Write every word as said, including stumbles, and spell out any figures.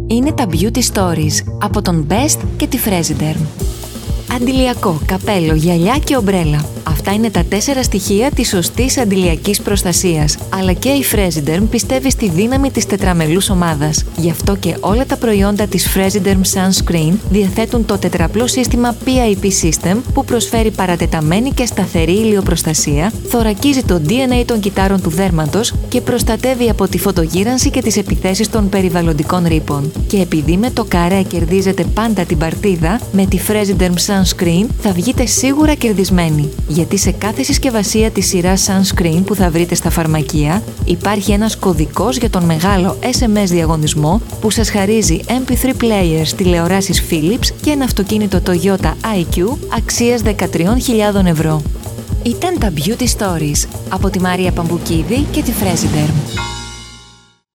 είναι τα Beauty Stories από τον Best και τη Fresiderm. Αντιλιακό, καπέλο, γυαλιά και ομπρέλα. Αυτά είναι τα τέσσερα στοιχεία της σωστής αντιλιακής προστασίας. Αλλά και η Fresiderm πιστεύει στη δύναμη της τετραμελούς ομάδας. Γι' αυτό και όλα τα προϊόντα της Fresiderm Sunscreen διαθέτουν το τετραπλό σύστημα πι άι πι System που προσφέρει παρατεταμένη και σταθερή ηλιοπροστασία, θωρακίζει το ντι εν έι των κυτάρων του δέρματος και προστατεύει από τη φωτογύρανση και τις επιθέσεις των περιβαλλοντικών ρήπων. Και επειδή με το καρέ κερδίζετε πάντα την παρτίδα, με τη Fresiderm Sunscreen θα βγείτε σίγουρα κερδισμένοι. Γιατί σε κάθε συσκευασία της σειράς Sunscreen που θα βρείτε στα φαρμακεία υπάρχει ένας κωδικός για τον μεγάλο ες εμ ες διαγωνισμό που σας χαρίζει εμ πι θρι players, τηλεοράσεις Philips και ένα αυτοκίνητο Toyota άι κιου αξίας δεκατρείς χιλιάδες ευρώ. Ήταν τα Beauty Stories από τη Μαρία Παμπουκίδη και τη Fresiderm.